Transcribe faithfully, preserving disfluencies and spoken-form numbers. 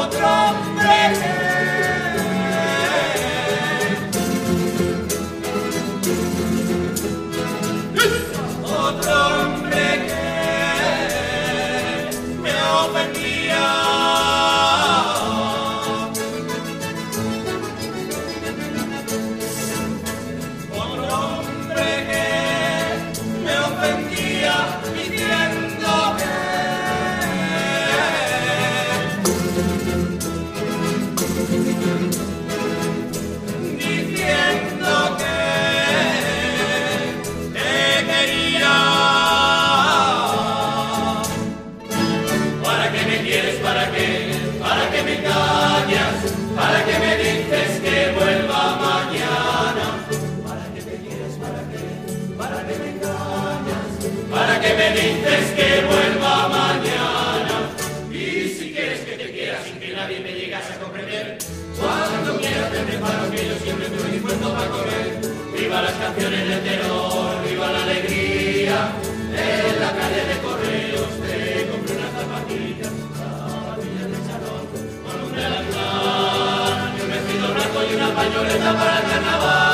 otro hombre que otro hombre que me ofendía. Otro hombre que me ofendía diciendo que diciendo que te quería. ¿Para qué me quieres? ¿Para qué? ¿Para qué me engañas? ¿Para qué me dices que vuelva mañana? ¿Para qué me quieres? ¿Para qué? ¿Para qué me engañas? ¿Para qué me dices que vuelva mañana? Y si quieres que te quiera sin que nadie me llegase a comprender, cuando quieras te preparo que yo siempre estoy dispuesto para correr. Viva las canciones del terror, viva la alegría. En la calle de Correos te compré unas zapatillas, zapatillas de salón, con un delantal y un vestido blanco y una pañoleta para el carnaval.